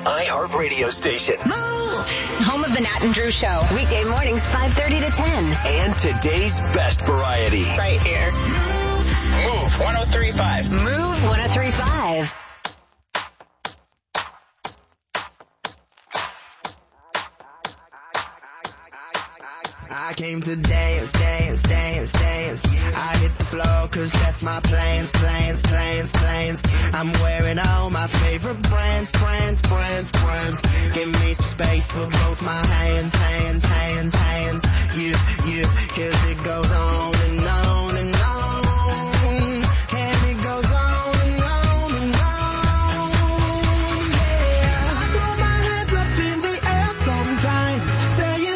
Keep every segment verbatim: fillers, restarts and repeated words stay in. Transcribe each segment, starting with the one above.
iHeartRadio station. Move! Home of the Nat and Drew Show. Weekday mornings, five thirty to ten. And today's best variety. Right here. Move one oh three point five. Move one oh three point five. I came to dance, dance, dance, dance. I hit the floor cause that's my plans, plans, plans, plans. I'm wearing all my favorite brands, brands, brands, brands. Give me some space for both my hands, hands, hands, hands. Yeah, yeah, cause it goes on and on and on. And it goes on and on and on. Yeah, I throw my hands up in the air sometimes, saying,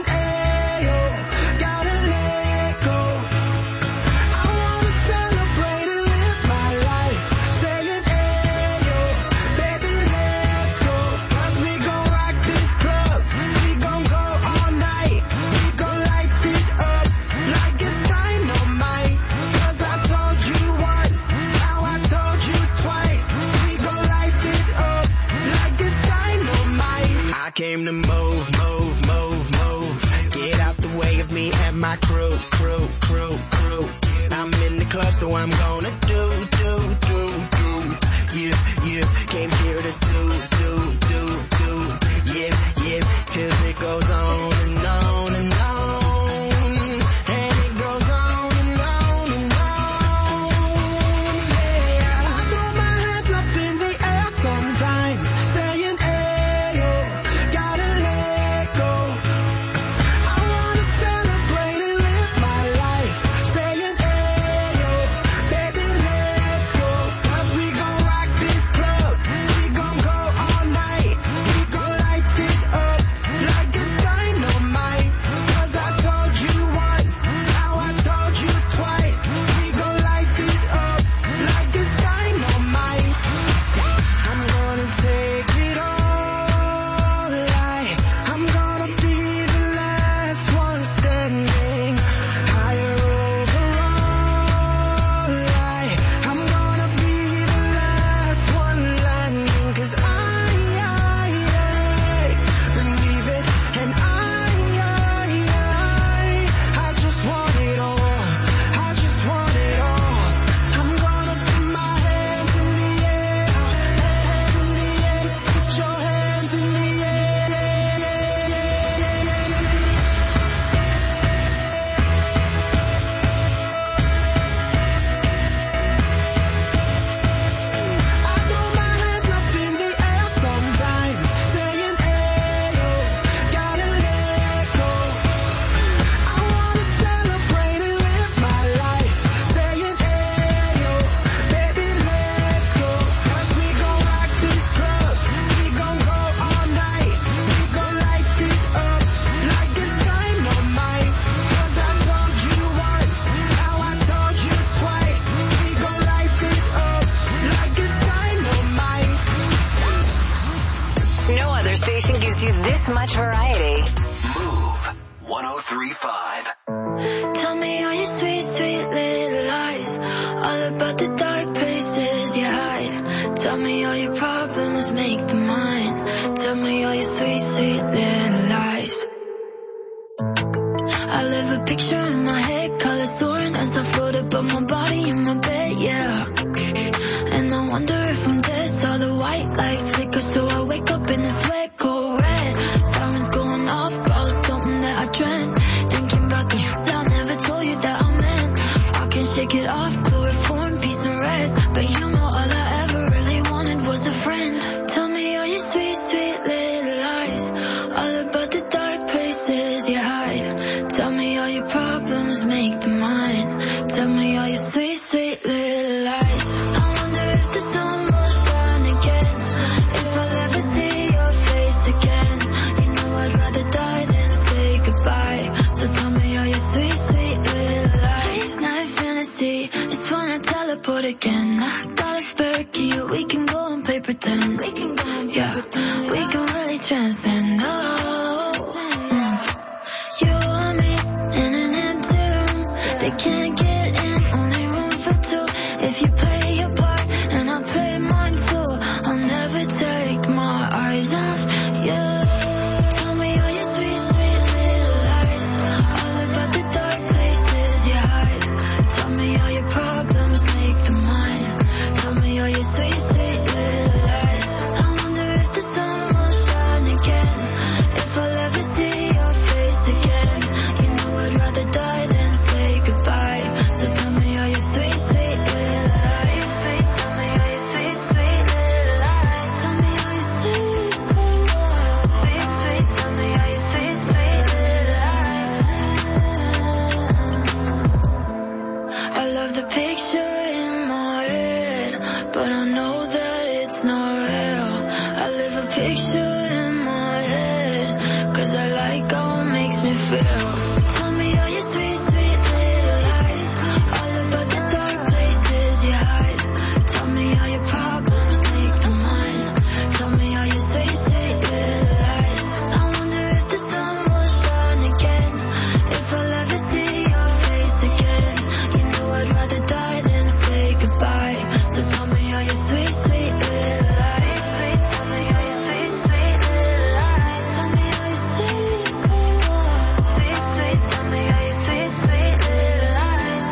came to move, move, move, move. Get out the way of me and my crew, crew, crew, crew. I'm in the club, so I'm gonna do, do, do, do. Yeah, yeah, came here to do, do, do, do. Yeah, yeah, cause it goes on and on and on. And it goes on and on and on. Yeah, I throw my hands up in the air sometimes, saying, station gives you this much variety. Move one oh three point five. Tell me all your sweet, sweet little lies, all about the dark places you hide. Tell me all your problems, make them mine. Tell me all your sweet, sweet little lies. I live a picture in my head, colors soaring as I float above my body in my bed, yeah. And I wonder if I'm dead, saw the white light flicker, so I wake up in a sweat, cold red. Sirens going off, about something that I dreamt. Thinking about the shit I never told you that I meant. I can shake it off, chloroform, peace and rest. But you know all I ever really wanted was a friend. Tell me all your sweet, sweet little lies, all about the dark places you hide. Tell me all your problems, make them mine. Tell me all your sweet memories of you. Tell me all your sweet, sweet little lies, all about the dark places you hide. Tell me all your problems, make them mine. Tell me all your sweet, sweet little lies. I wonder if the sun will shine again, if I'll ever see your face again. You know I'd rather die than say goodbye. So tell me all your sweet, sweet little lies. Sweet, tell me all your sweet, sweet little lies. Tell me all your sweet, sweet lies. Sweet, sweet, tell me all your sweet, sweet little lies. I love the picture in my head, but I know that it's not real. I live a picture in my head, cause I like how it makes me feel. Tell me all your sweet, sweet little lies, all about the dark places you hide. Tell me all your problems, make them mine. Tell me all your sweet, sweet little lies. I wonder if the sun will shine again, if I'll ever see your face again. You know I'd rather die than say goodbye. So tell me all your sweet, sweet little lies. Sweet, tell me all your sweet, sweet little lies. Tell me all your sweet, sweet lies. Sweet, sweet, tell me all your sweet, sweet little lies.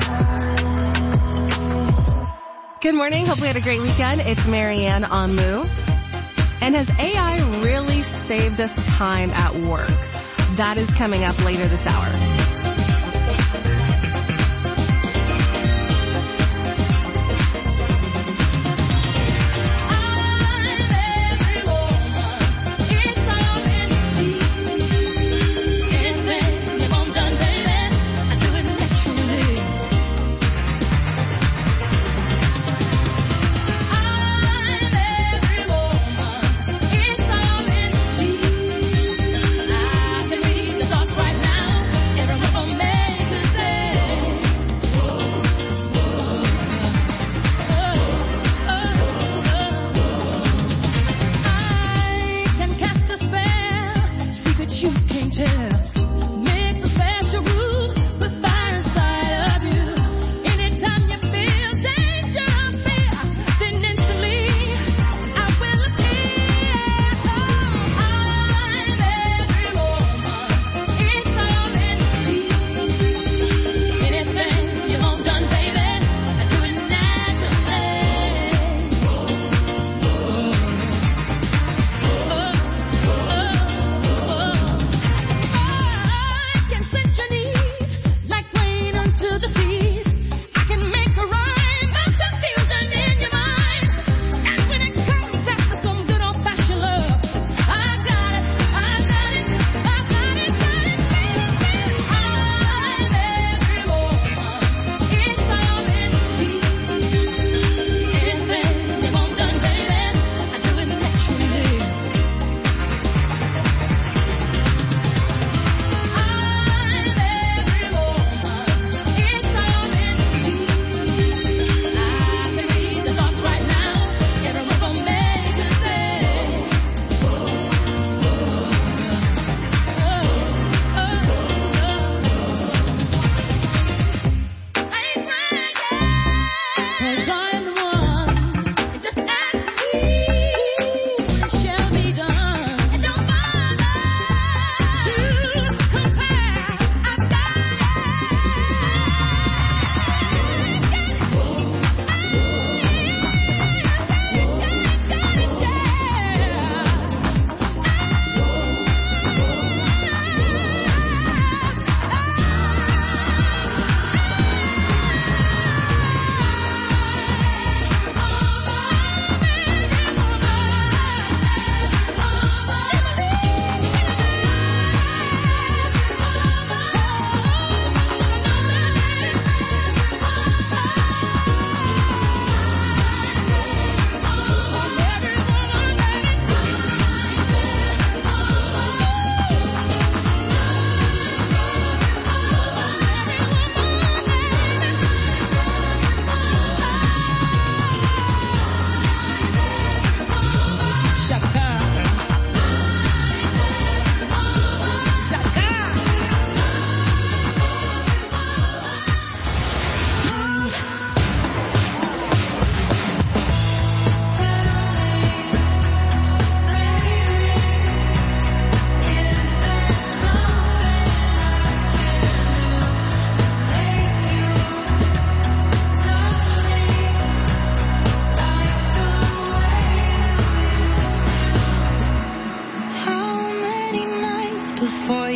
Good morning. Hopefully you had a great weekend. It's Marianne on Move. And has A I really saved us time at work? That is coming up later this hour.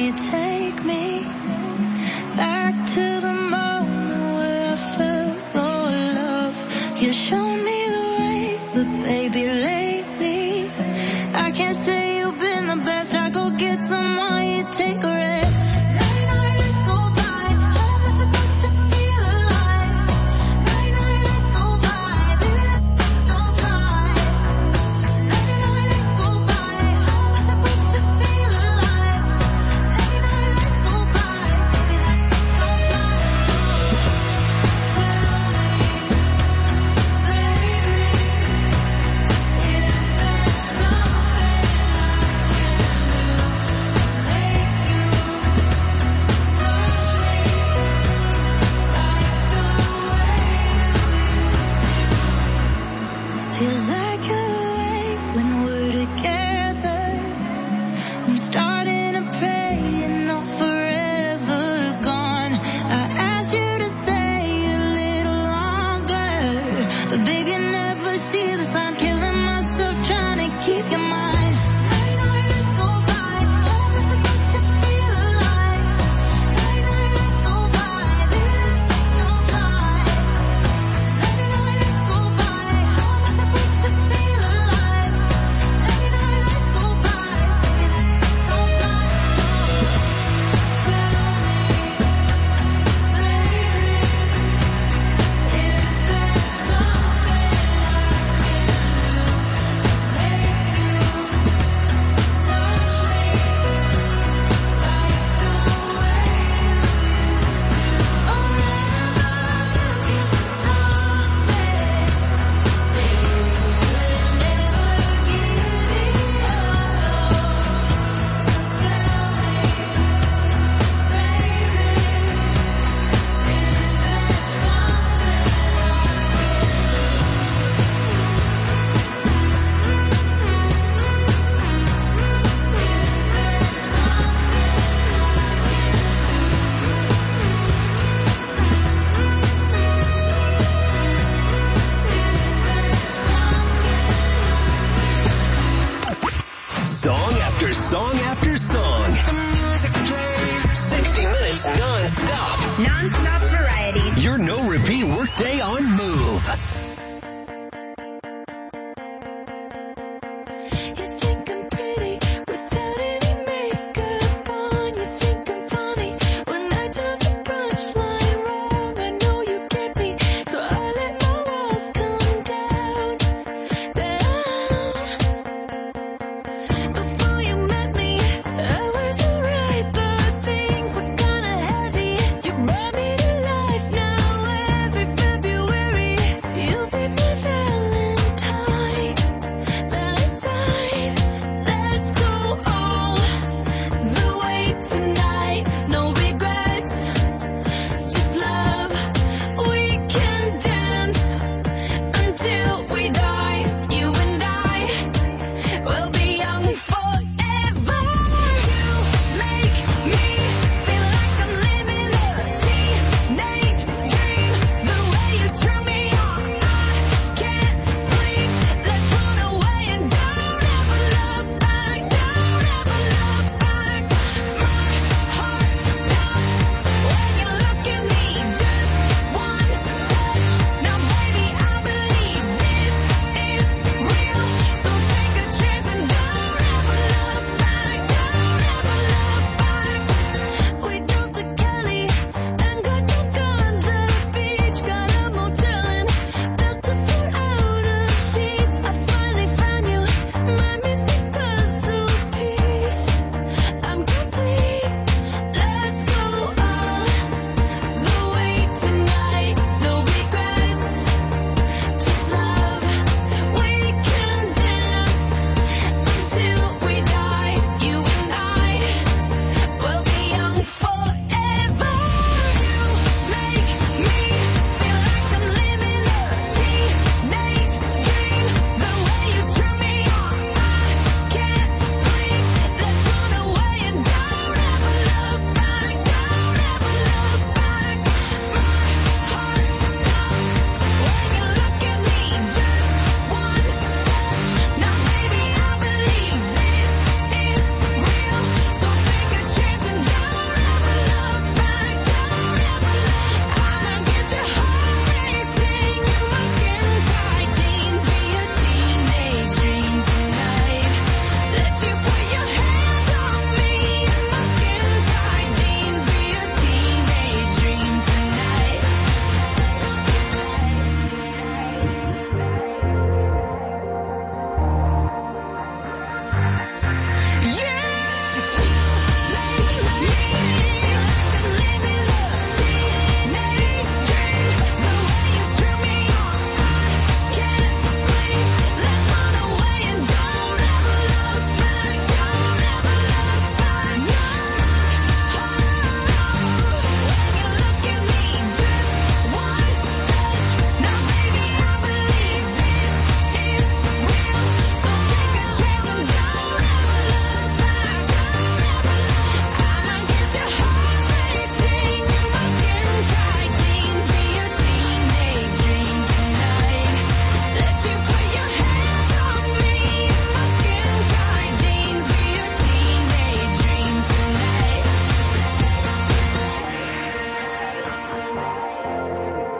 you take me back to the moment where I felt your love. You showed me the way, but baby lately I can't say you've been the best. I go get someone, you take a rest. Feels like you're awake when we're together. I'm starting to pray you're not forever gone. I asked you to stay a little longer, but baby, you never see the signs. Killing myself trying to keep your mind. Song after song after song. sixty minutes non-stop. Non-stop variety. Your no-repeat workday on Move. You think I'm pretty without any makeup on. You think I'm funny when I tell the punchline wrong. I know you get me, so I let my walls come down, down. Before you met me, I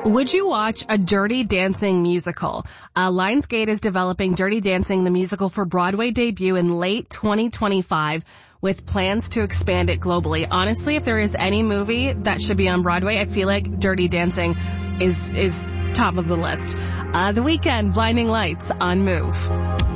Would you watch a Dirty Dancing musical? Uh, Lionsgate is developing Dirty Dancing, the musical, for Broadway debut in late twenty twenty-five with plans to expand it globally. Honestly, if there is any movie that should be on Broadway, I feel like Dirty Dancing is is top of the list. Uh, The Weeknd, Blinding Lights on Move.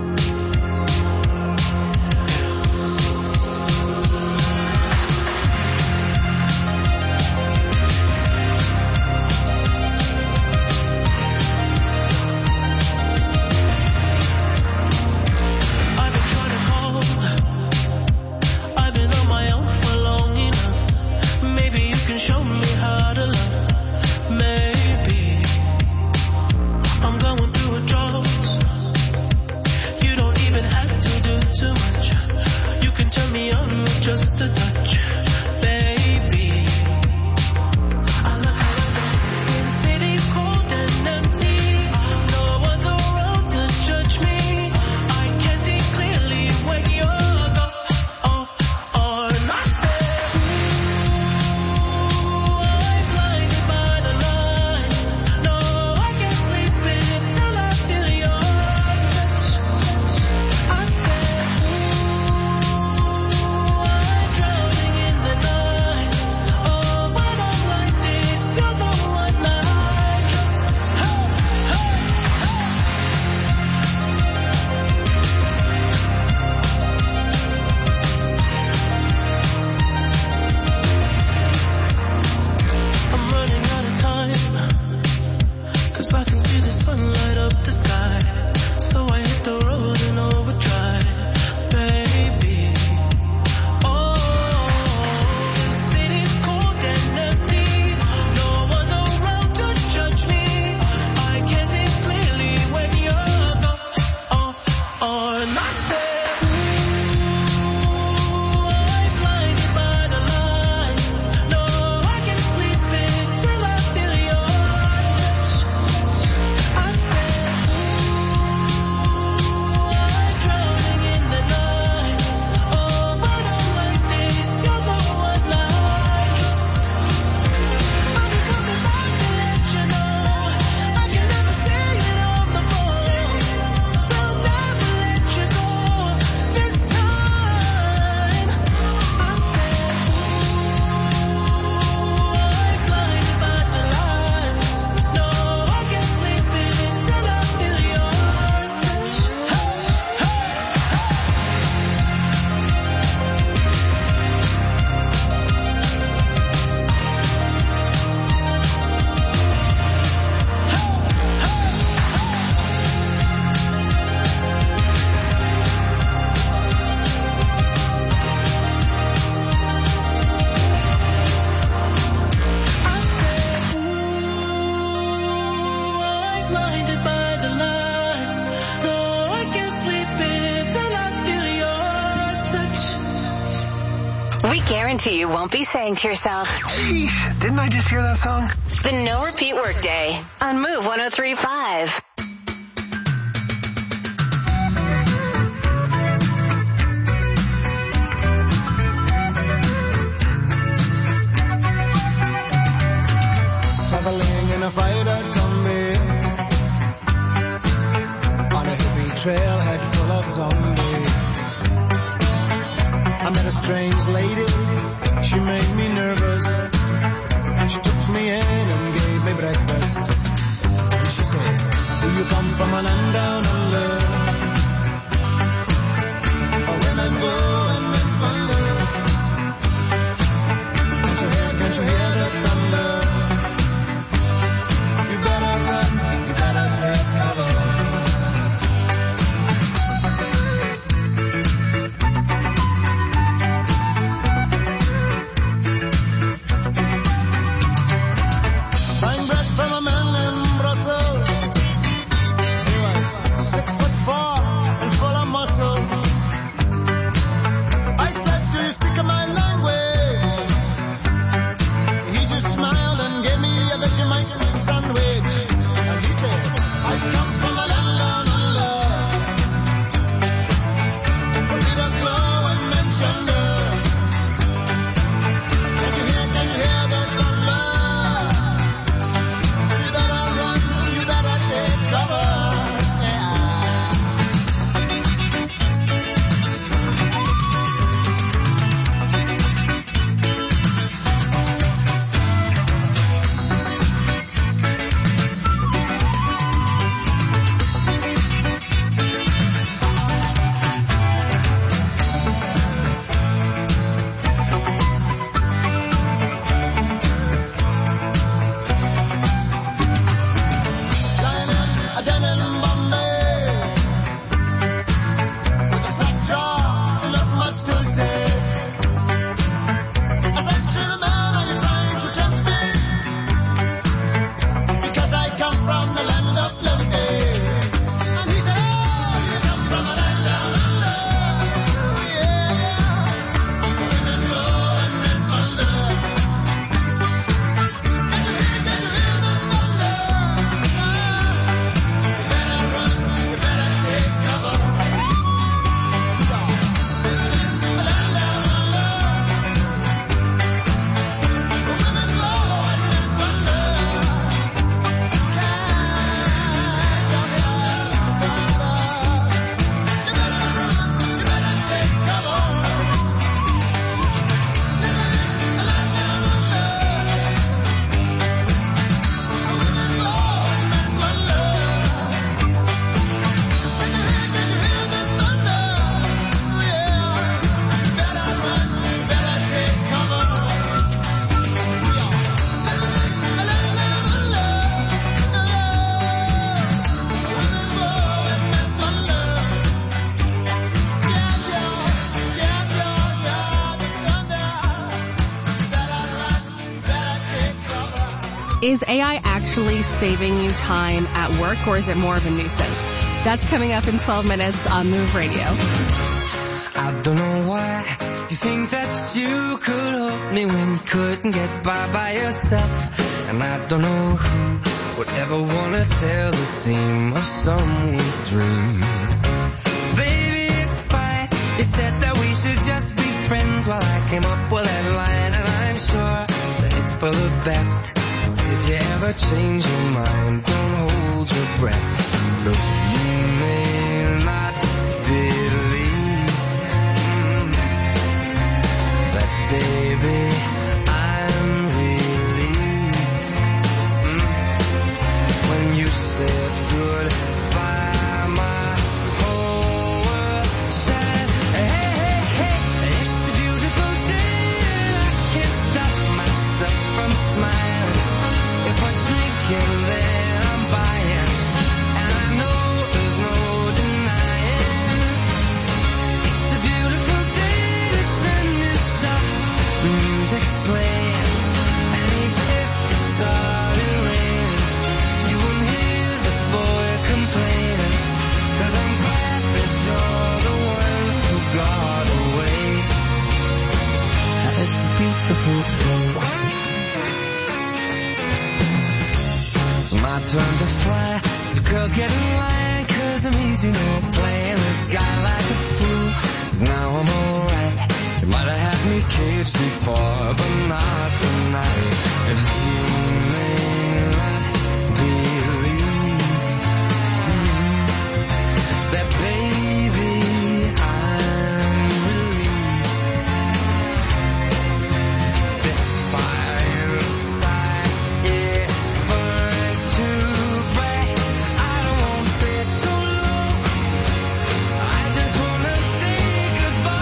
Guarantee you won't be saying to yourself, "Geez, didn't I just hear that song?" The No Repeat Workday on Move one oh three point five. Traveling in a freighter combi on a hippie trailhead full of zombies. I met a strange lady, she made me nervous. She took me in and gave me breakfast. And she said, do you come from a land down under? Where women go and men wonder. Can't you hear, can't you hear the thunder? You better run, you better take cover. Six foot Is A I actually saving you time at work, or is it more of a nuisance? That's coming up in twelve minutes on Move Radio. I don't know why you think that you could help me when you couldn't get by by yourself. And I don't know who would ever want to tell the seam of someone's dream. Baby, it's fine. You said that we should just be friends while I came up with that line. And I'm sure that it's for the best. If you ever change your mind, don't hold your breath. Look, you may not believe mm, that, baby, I'm relieved mm, when you said goodbye. My whole world shined. Hey, hey, hey, it's a beautiful day, and I can't stop myself from smiling. If we're drinking, then I'm buying, and I know there's no denying. It's a beautiful day, the sun is up, the music's playing, and even if it started raining, you won't hear this boy complaining, 'cause I'm glad that you're the one who got away. It's a beautiful day. It's my turn to fly, so girls get in line, 'cause I'm easy, no playing this guy like a fool. Now I'm alright. You might have had me caged before, but not tonight. And you may not believe mm, that, baby, I'm relieved. This fire inside, yeah, burns too bright. I don't want to stay so long. I just want to say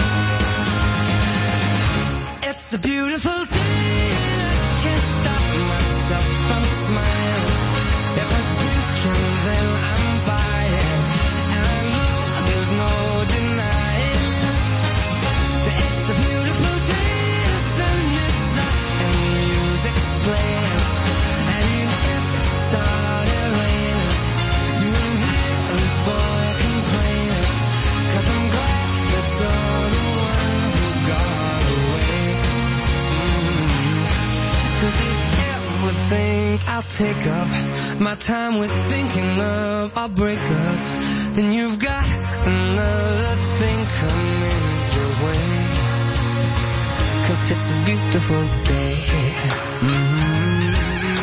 goodbye. It's a beautiful day, and I can't stop myself from smiling. If I'm drinking, then I'm buying, and I know there's no denying that it's a beautiful day. The sun is up and the music's playing, and even if it started raining, you won't hear this boy complaining, 'cause I'm glad that you're the one who got away. Mm. 'Cause if you ever think I'll take up my time with thinking of our breakup, then you've got another thing coming your way. 'Cause it's a beautiful day. Mm-hmm.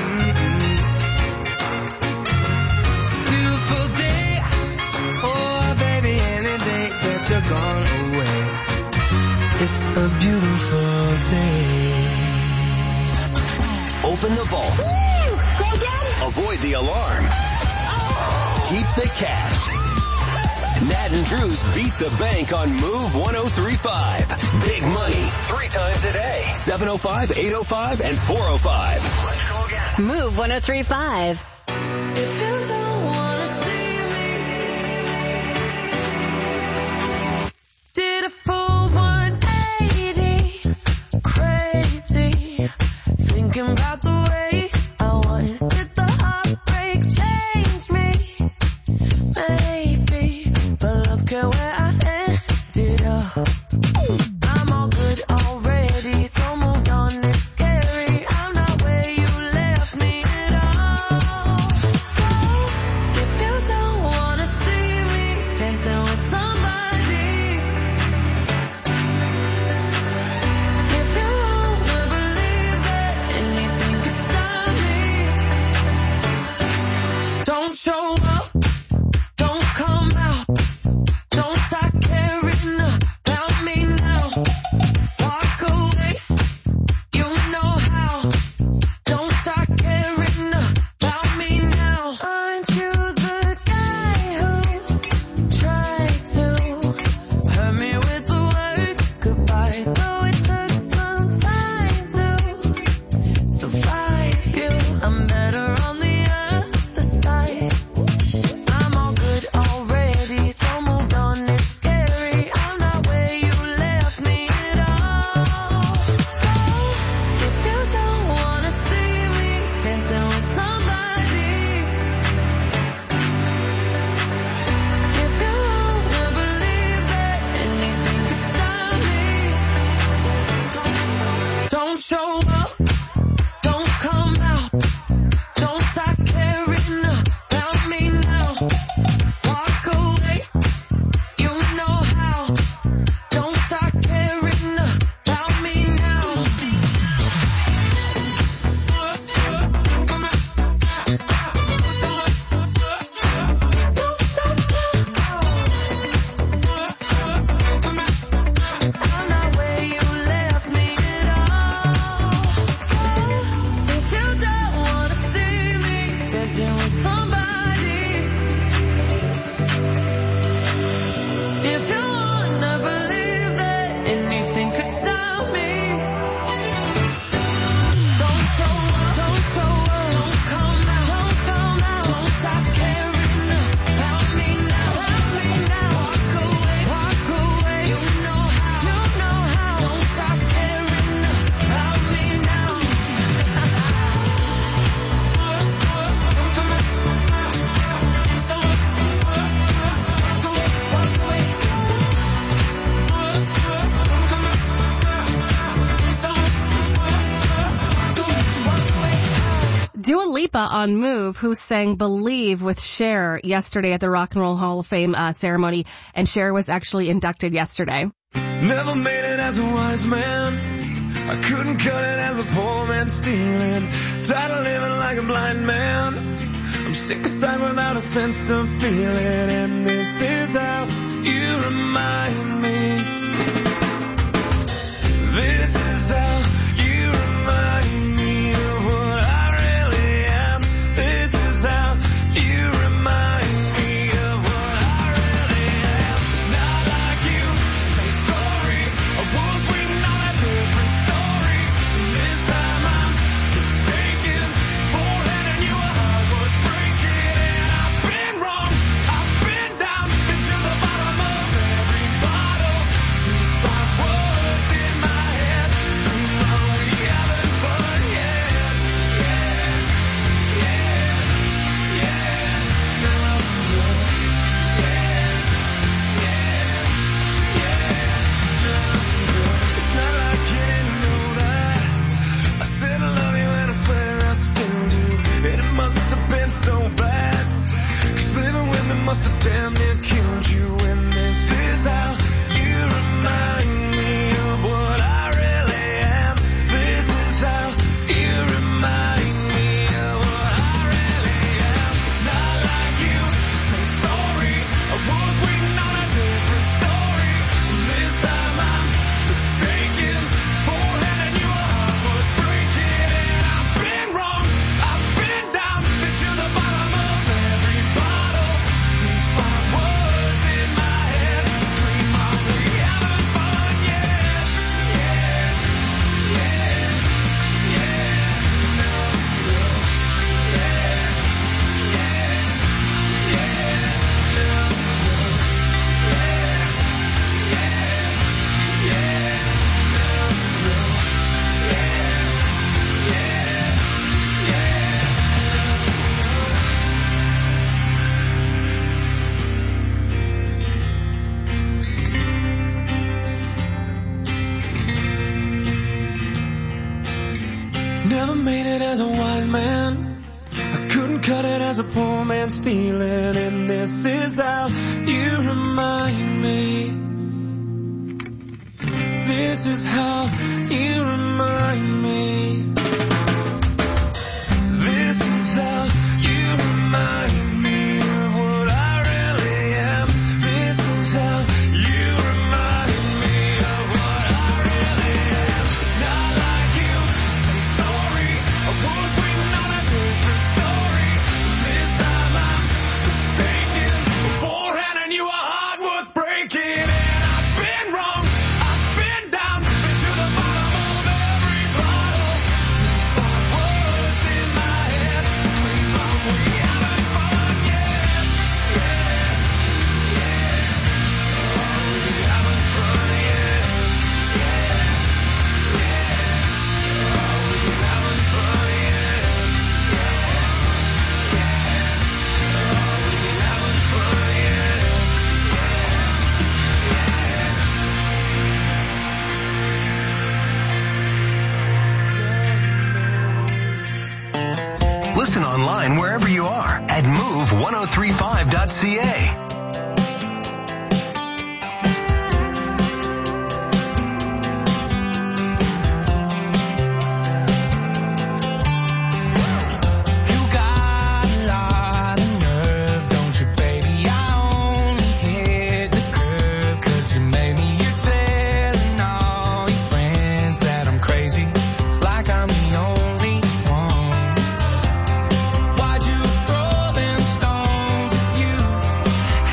Beautiful day. Oh, baby, any day that you're gone away. It's a beautiful day. Open the vaults. Avoid the alarm. Keep the cash. Nat and Drew's Beat the Bank on Move one oh three point five. Big money three times a day. seven oh five, eight oh five, and four oh five. Let's go again. Move one oh three point five. If you don't wanna see me, did a full one eighty, crazy, thinking about the way I was. Did the heartbreak change me? Maybe, but look at where I ended up. I'm all good already, so moved on. It's scary, I'm not where you left me at all. So if you don't wanna see me dancing with somebody, if you wanna believe that anything could stop me, don't show up, don't come out, don't start caring about Lipa on Move, who sang Believe with Cher yesterday at the Rock and Roll Hall of Fame uh, ceremony, and Cher was actually inducted yesterday. Never made it as a wise man. I couldn't cut it as a poor man stealing. Tired of living like a blind man. I'm sick aside without a sense of feeling. And this is how you remind me. This is how you remind me of what I really am. This is how you remind me of what I really am. It's not like you to say sorry. I was waiting on a different story. And this time I'm mistaken for letting you a heart worth breaking. And I've been wrong. I've been down, been to the bottom of every bottle. These five words in my head scream, oh, we haven't fun yet. Yeah, yeah, yeah, no, no. It's not like you didn't know that. I said I love you and I swear I still do. And it must have been so bad, 'cause living with me must have damn near killed you. And this is how you remind me of what I really am. This is how you remind me of what I really am. It's not like you to say sorry. I was waiting on a different story. And this time I'm mistaken for handing you a heart worth breaking. And I've been wrong. I've been down, been to the bottom of every bottle. These five words in my head scream, oh, we haven't fun yet. Yeah, yeah, yeah, no, no, yeah, yeah, yeah, no, Never made it as a wise man. I couldn't cut it as a poor man stealing. And this is how you remind me. This is how you remind me. This is how you remind me of what I really am. This is how you remind me of what I really am. It's not like you to say sorry. I was waiting on a different story. This time I'm mistaken for handing you a heart worth breaking. And I've been wrong. I've been down, been to the bottom of every bottle. These five words in my head scream, oh, we haven't fun yet. Yeah, yeah, oh, we haven't fun yet. Yeah, yeah, oh, we haven't fun yet. Yeah, yeah, oh, we haven't fun yet. Listen online wherever you are at move ten thirty-five dot c a. You got a lot of nerve, don't you, baby? I only hit the curb 'cause you made me. You're telling all your friends that I'm crazy, like I'm the only one. Why'd you throw them stones at you?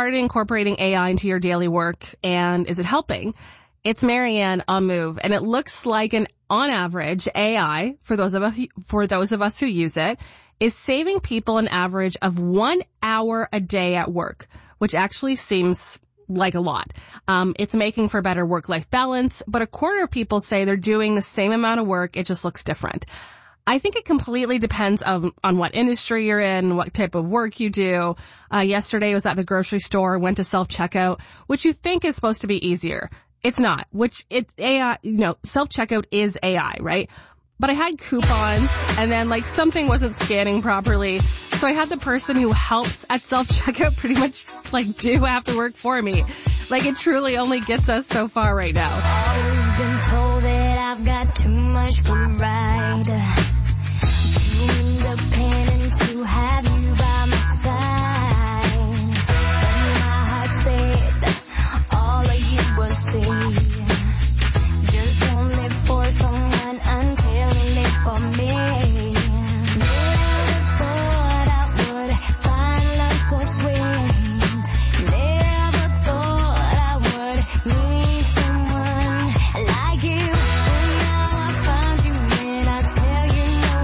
started incorporating A I into your daily work, and is it helping? It's Marianne on Move, and it looks like an, on average, A I, for those of us, for those of us who use it, is saving people an average of one hour a day at work, which actually seems like a lot. Um, it's making for better work-life balance, but a quarter of people say they're doing the same amount of work, it just looks different. I think it completely depends on, on what industry you're in, what type of work you do. Uh, yesterday I was at the grocery store, went to self-checkout, which you think is supposed to be easier. It's not, which it's A I, you know, self-checkout is A I, right? But I had coupons, and then like something wasn't scanning properly. So I had the person who helps at self-checkout pretty much like do half the work for me. Like it truly only gets us so far right now. Always been told that I've got too much pride. Too independent to have you by my side. But my heart said all of you will see. Just don't live for someone until you live for me. Never thought I would find love so sweet. Never thought I would meet someone like you. But now I found you and I tell you no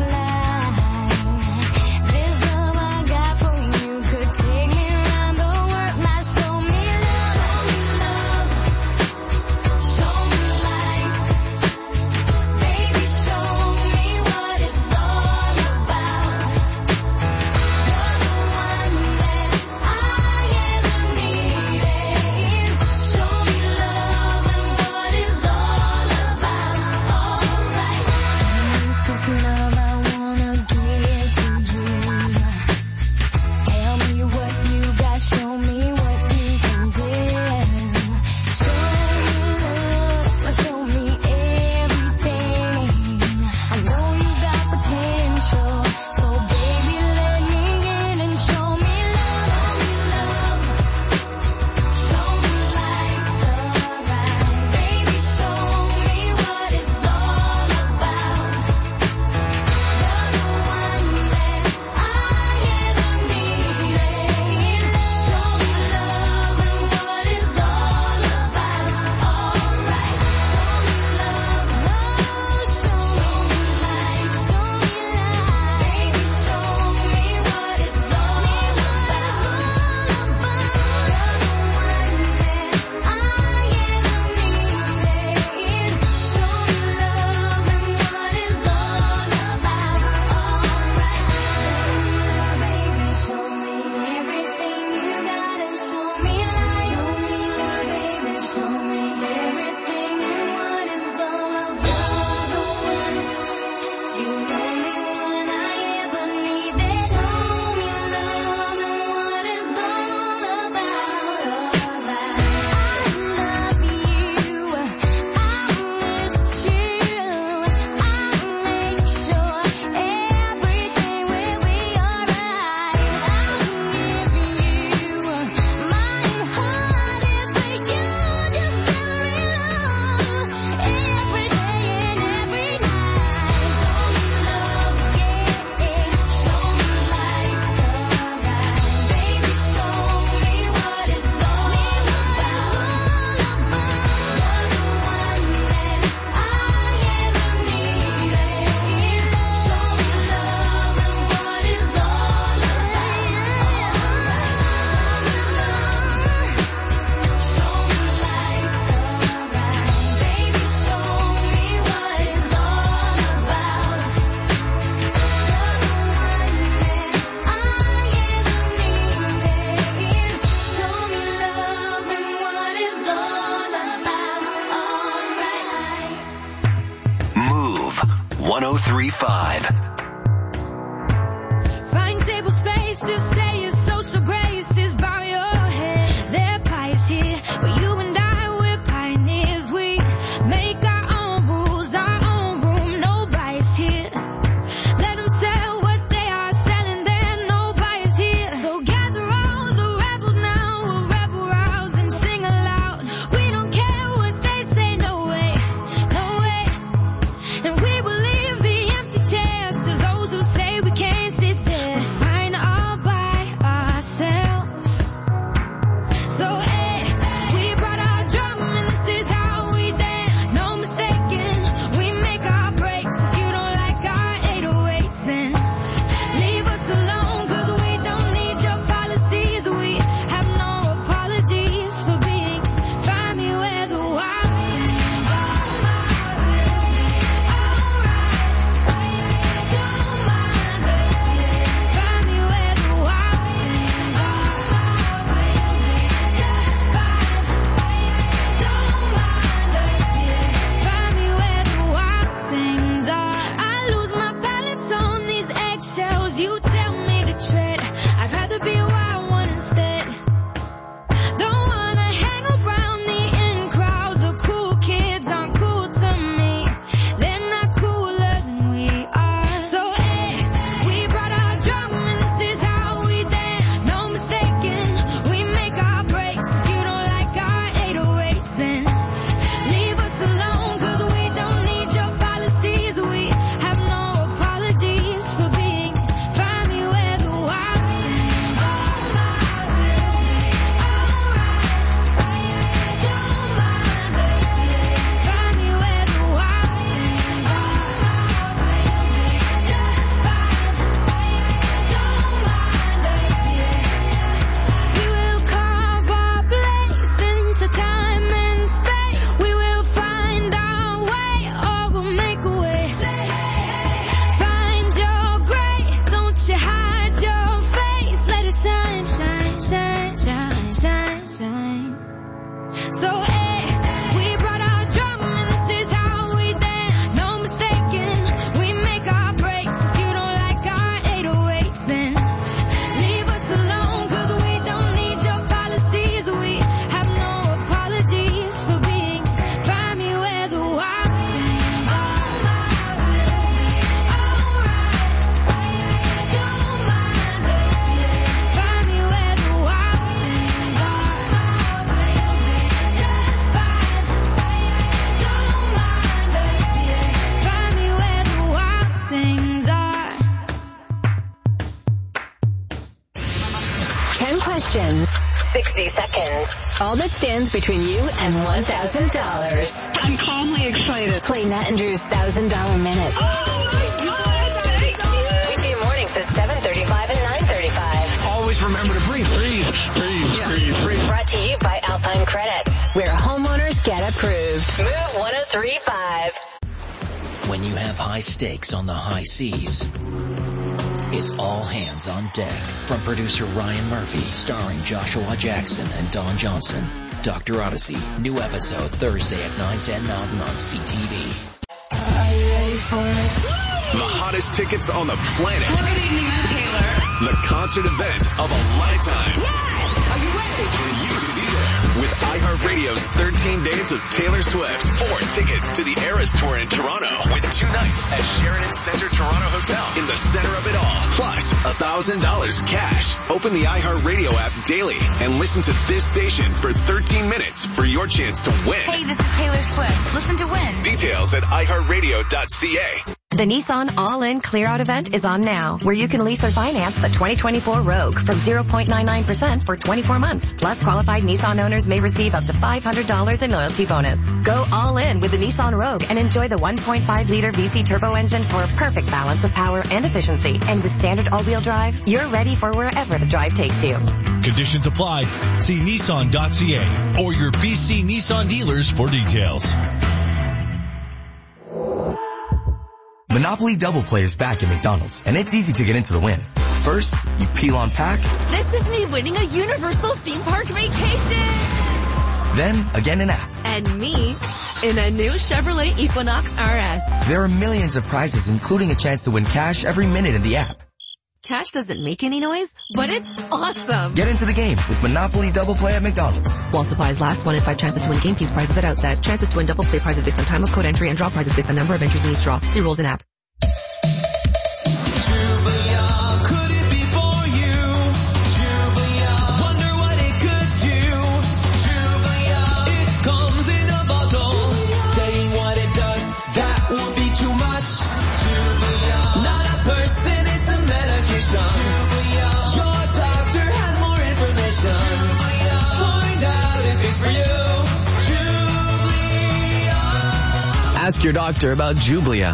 lie. This love I got for you could take me around the world. Now show me love, show me life. Baby, show me what it's all about. You're the one that I ever needed. Show me love and what it's all about. Alright. Use this love I wanna give to you. Tell me what you got, show me what you can give. Show me love, show me everything. I know you got potential, so baby let me in and show me love. Show me life, alright. Baby, show me what it's all about. You're the one that I ever needed. Show me love and what it's all about. Alright. Show me love, show me life, show me life. Baby, show me what it's all about. You're the one that I ever needed. Show me love and what it's all about. Alright. Baby, show me everything you got and show me life. Show me love, baby, show me everything and what it's all about. You're the one, the only one I ever needed. Show me love and what it's all about. Alright. I love you, I miss you, I'll make sure everything will be alright. I'll give you my heart if you just tell me love every day and every night. Show me love, yeah, show me life, alright. Baby, show me what it's all about. You're the one that I ever needed. Show me love and what it's all about. Show me life, alright. Baby, show me what it's all about. You're the one that I ever needed. Show me love and what it's all about. Alright. Move one oh three point five. Find table spaces, say your social graces, bow your head. Their pie is here, but you and I, we're pioneers. We make our own rules, our own room, no bias here. Let them sell what they are selling there, no bias here. So gather all the rebels now, we'll rebel rouse and sing aloud. We don't care what they say, no way, no way. And we will leave the empty chairs to those who say we can't sit there. We're fine all by ourselves. So, eh, we brought our drum and this is how we dance. No mistaking, we make our breaks. If you don't like our eight oh eights, then leave us alone, cause we don't need your policies. We have no apologies for being. Find me where the wild things are. Oh my baby, alright. Don't mind us, yeah. Find me where the wild things are. Oh my baby, just fine. Don't mind us, yeah. Find me where the wild things are. Ten questions, sixty seconds. All that stands between you and one thousand dollars. I'm calmly excited. Play Nat and Drew's one thousand dollars minute. Oh my God, thank you. Weekday mornings at seven thirty-five and nine thirty-five. Always remember to breathe. Breathe, breathe, breathe, breathe. Brought to you by Alpine Credits, where homeowners get approved. Move one oh three point five. When you have high stakes on the high seas, it's all hands on deck. From producer Ryan Murphy, starring Joshua Jackson and Don Johnson. Doctor Odyssey, new episode Thursday at nine ten Mountain on C T V. The hottest tickets on the planet. Good evening, Miss Taylor. The concert event of a lifetime. Are you ready? And you can be there with iHeartRadio's thirteen Days of Taylor Swift. Or tickets to the Eras Tour in Toronto with two nights at Sheridan Center Toronto Hotel in the center of it all. Plus one thousand dollars cash. Open the iHeartRadio app daily and listen to this station for thirteen minutes for your chance to win. Hey, this is Taylor Swift. Listen to win. Details at i heart radio dot c a. The Nissan All-In Clear-Out event is on now, where you can lease or finance the twenty twenty-four Rogue from zero point nine nine percent for twenty-four months. Plus, qualified Nissan owners may receive up to five hundred dollars in loyalty bonus. Go all in with the Nissan Rogue and enjoy the one point five liter V C turbo engine for a perfect balance of power and efficiency. And with standard all-wheel drive, you're ready for wherever the drive takes you. Conditions apply. See Nissan dot c a or your B C Nissan dealers for details. Monopoly Double Play is back at McDonald's, and it's easy to get into the win. First, you peel on pack. This is me winning a Universal theme park vacation. Then, again in app. And me in a new Chevrolet Equinox R S. There are millions of prizes, including a chance to win cash every minute in the app. Cash doesn't make any noise, but it's awesome. Get into the game with Monopoly Double Play at McDonald's. While supplies last, one in five chances to win game piece prizes at outset. Chances to win double play prizes based on time of code entry and draw prizes based on number of entries in each draw. See rules in app. Your doctor has more information. Find out if it's for you. Jublia. Ask your doctor about Jublia.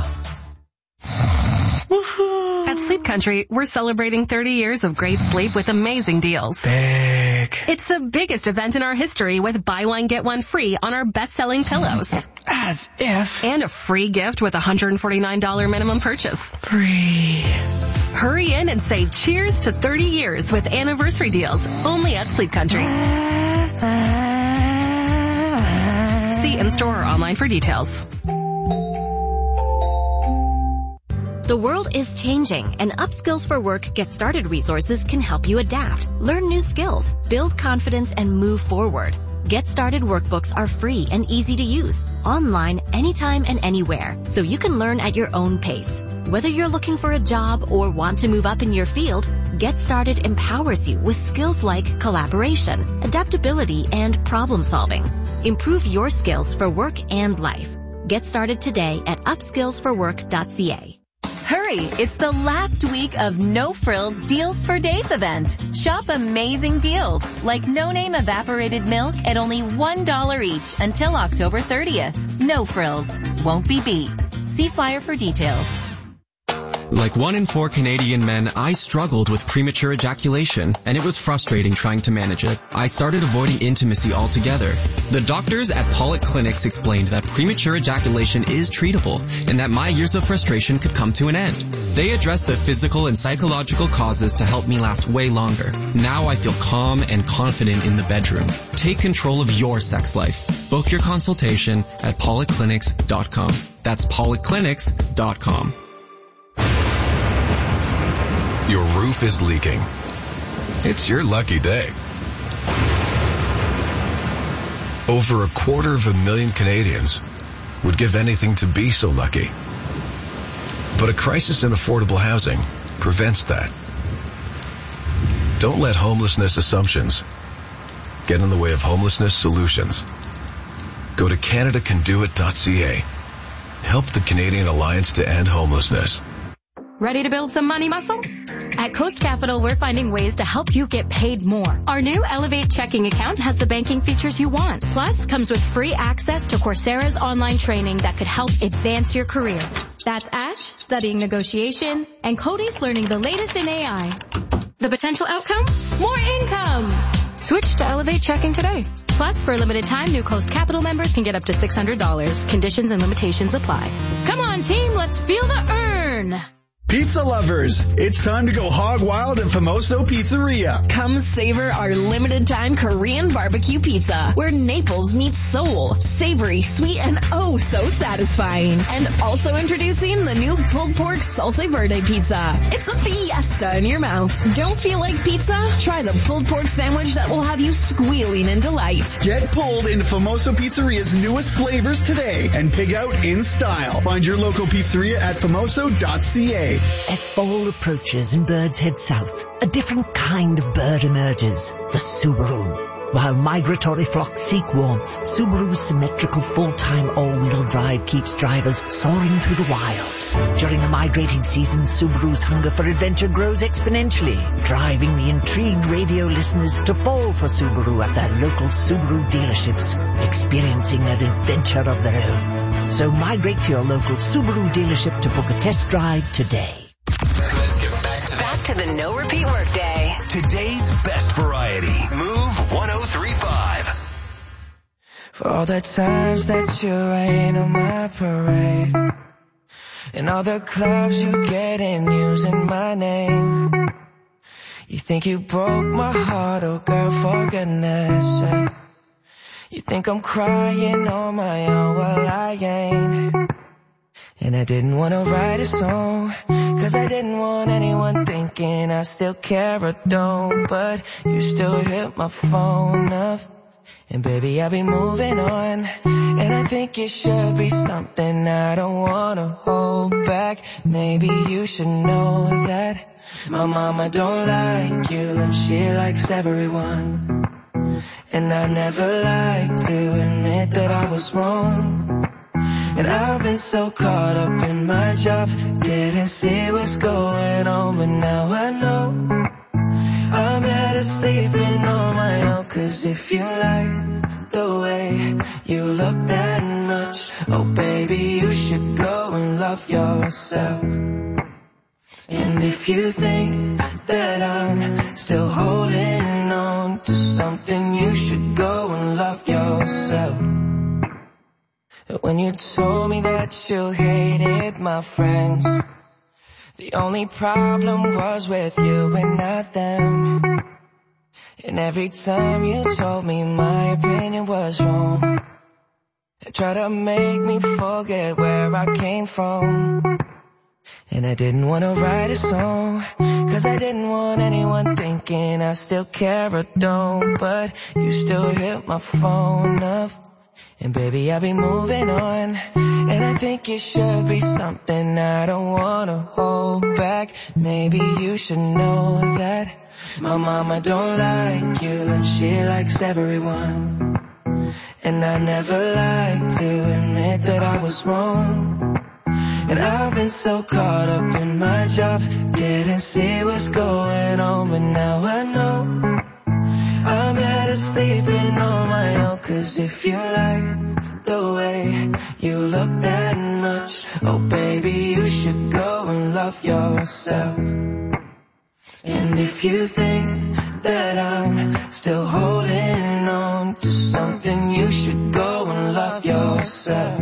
At Sleep Country, we're celebrating thirty years of great sleep with amazing deals. Big. It's the biggest event in our history with buy one, get one free on our best-selling pillows. As if. And a free gift with a one hundred forty-nine dollars minimum purchase. Free. Hurry in and say cheers to thirty years with anniversary deals only at Sleep Country. See in-store or online for details. The world is changing, and Upskills for Work Get Started resources can help you adapt, learn new skills, build confidence, and move forward. Get Started workbooks are free and easy to use, online, anytime and anywhere, so you can learn at your own pace. Whether you're looking for a job or want to move up in your field, Get Started empowers you with skills like collaboration, adaptability, and problem solving. Improve your skills for work and life. Get started today at upskills for work dot c a. Hurry! It's the last week of No Frills Deals for Days event. Shop amazing deals like no-name evaporated milk at only one dollar each until October thirtieth. No Frills. Won't be beat. See flyer for details. Like one in four Canadian men, I struggled with premature ejaculation, and it was frustrating trying to manage it. I started avoiding intimacy altogether. The doctors at Pollock Clinics explained that premature ejaculation is treatable, and that my years of frustration could come to an end. They addressed the physical and psychological causes to help me last way longer. Now I feel calm and confident in the bedroom. Take control of your sex life. Book your consultation at pollock clinics dot com. That's pollock clinics dot com. Your roof is leaking. It's your lucky day. Over a quarter of a million Canadians would give anything to be so lucky. But a crisis in affordable housing prevents that. Don't let homelessness assumptions get in the way of homelessness solutions. Go to canada can do it dot c a. Help the Canadian Alliance to End Homelessness. Ready to build some money muscle? At Coast Capital, we're finding ways to help you get paid more. Our new Elevate checking account has the banking features you want. Plus, comes with free access to Coursera's online training that could help advance your career. That's Ash studying negotiation and Cody's learning the latest in A I. The potential outcome? More income! Switch to Elevate checking today. Plus, for a limited time, new Coast Capital members can get up to six hundred dollars. Conditions and limitations apply. Come on, team, let's feel the earn! Pizza lovers, it's time to go hog wild in Famoso Pizzeria. Come savor our limited time Korean barbecue pizza, where Naples meets Seoul. Savory, sweet, and oh so satisfying. And also introducing the new pulled pork salsa verde pizza. It's a fiesta in your mouth. Don't feel like pizza? Try the pulled pork sandwich that will have you squealing in delight. Get pulled into Famoso Pizzeria's newest flavors today and pig out in style. Find your local pizzeria at famoso dot c a. As fall approaches and birds head south, a different kind of bird emerges, the Subaru. While migratory flocks seek warmth, Subaru's symmetrical full-time all-wheel drive keeps drivers soaring through the wild. During the migrating season, Subaru's hunger for adventure grows exponentially, driving the intrigued radio listeners to fall for Subaru at their local Subaru dealerships, experiencing an adventure of their own. So migrate to your local Subaru dealership to book a test drive today. Let's get back to, back to the No Repeat Workday. Today's best variety. Move one oh three point five. For all the times that you rain on my parade, and all the clubs you get in using my name. You think you broke my heart, oh girl, for goodness sake. You think I'm crying on my own, well I ain't. And I didn't want to write a song, cause I didn't want anyone thinking I still care or don't. But you still hit my phone up, and baby I'll be moving on. And I think it should be something I don't want to hold back. Maybe you should know that my mama don't like you, and she likes everyone. And I never like to admit that I was wrong. And I've been so caught up in my job, didn't see what's going on, but now I know I'm better sleeping on my own. Cause if you like the way you look that much, oh baby you should go and love yourself. And if you think that I'm still holding on to something, you should go and love yourself. When you told me that you hated my friends, the only problem was with you and not them. And every time you told me my opinion was wrong, and tried to make me forget where I came from. And I didn't want to write a song, cause I didn't want anyone thinking I still care or don't. But you still hit my phone up, and baby I'll be moving on. And I think it should be something I don't want to hold back. Maybe you should know that my mama don't like you, and she likes everyone. And I never like to admit that I was wrong. And I've been so caught up in my job, didn't see what's going on, but now I know I'm better sleeping on my own. Cause if you like the way you look that much, oh baby you should go and love love yourself. And if you think that I'm still holding on to something, you should go and love yourself.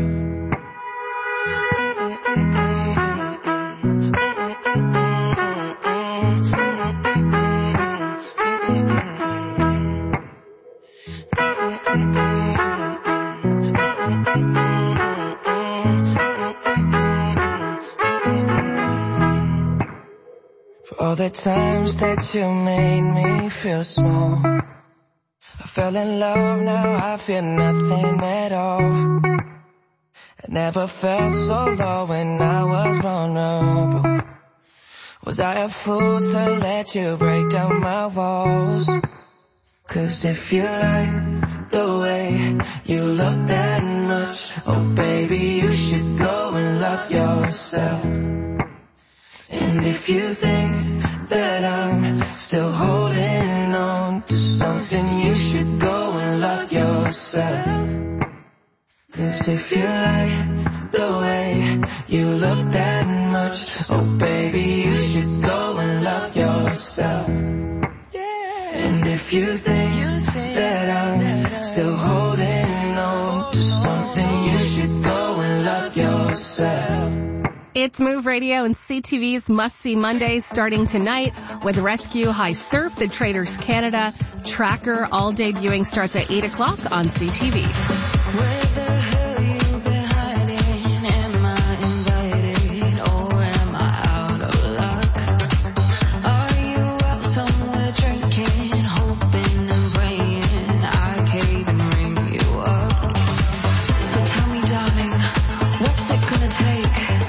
All the times that you made me feel small, I fell in love, now I feel nothing at all. I never felt so low when I was vulnerable. Was I a fool to let you break down my walls? Cause if you like the way you look that much, oh baby, you should go and love yourself. And if you think that I'm still holding on to something, you should go and love yourself. Cause if you like the way you look that much, oh baby, you should go and love yourself. And if you think that I'm still holding on to something, you should go and love yourself. It's Move Radio and C T V's Must See Mondays starting tonight with Rescue High Surf, The Traders Canada, Tracker, all debuting starts at eight o'clock on C T V. Where the hell you been hiding? Am I invited or am I out of luck? Are you out somewhere drinking, hoping and praying I can't even ring you up? So tell me, darling, what's it gonna take?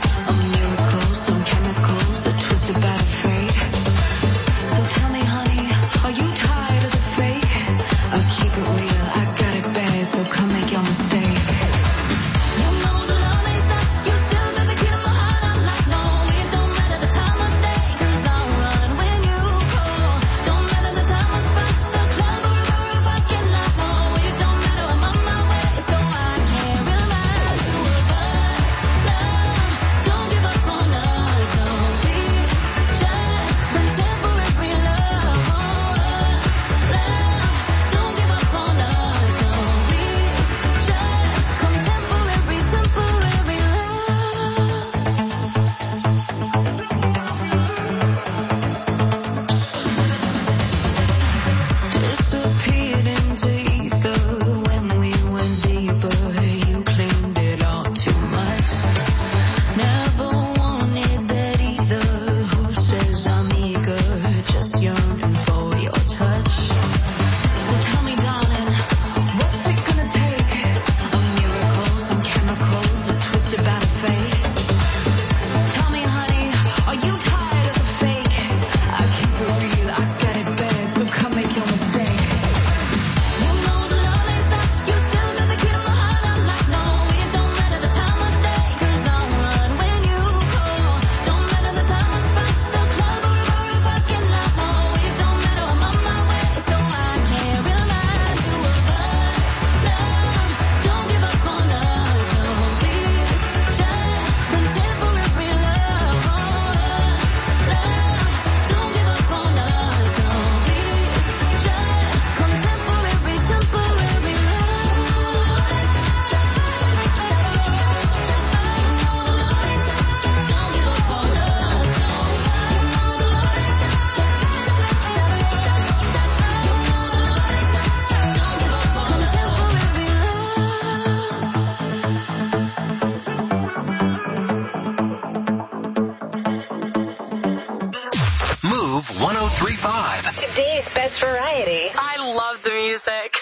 one oh three point five. Today's best variety. I love the music.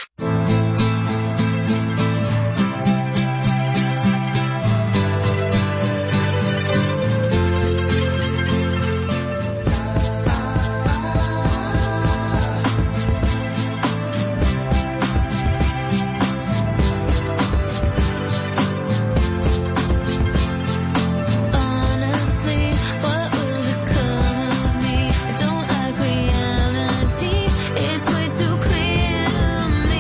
It's way too clear to me.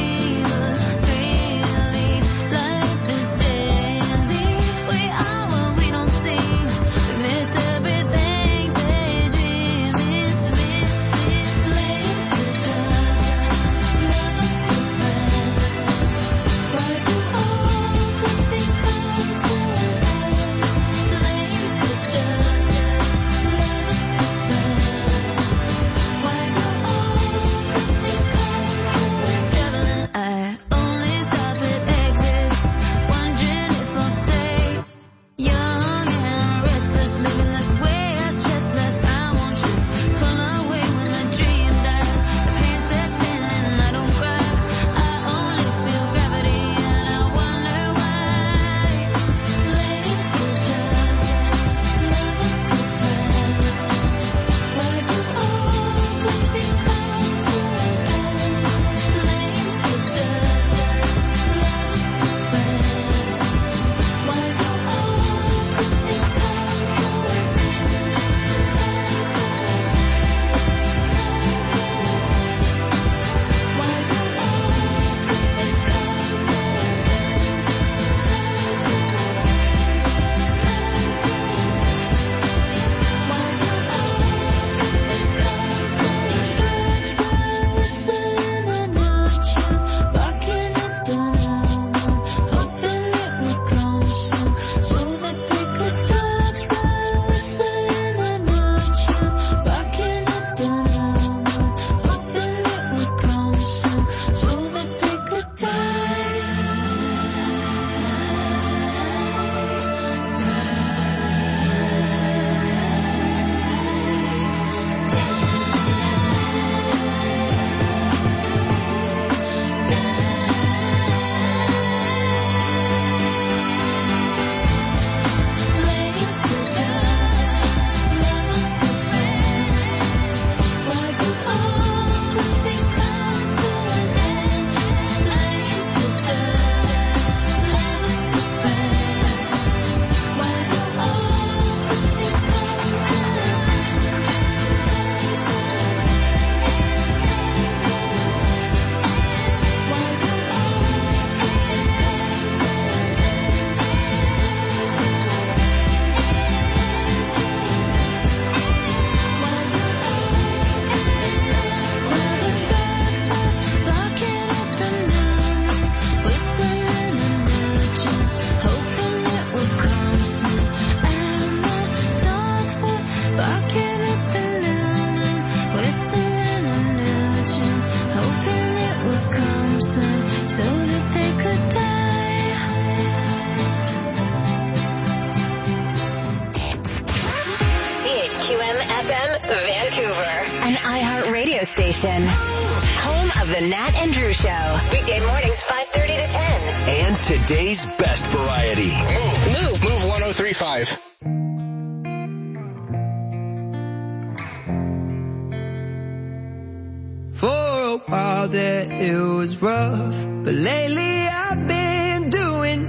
that they could die. C H Q M F M Vancouver, an iHeart radio station. Home of the Nat and Drew Show. Weekday mornings five thirty to ten. And today's best variety. Move. Move. Move one oh three point five. For a while there it was rough, but lately I've been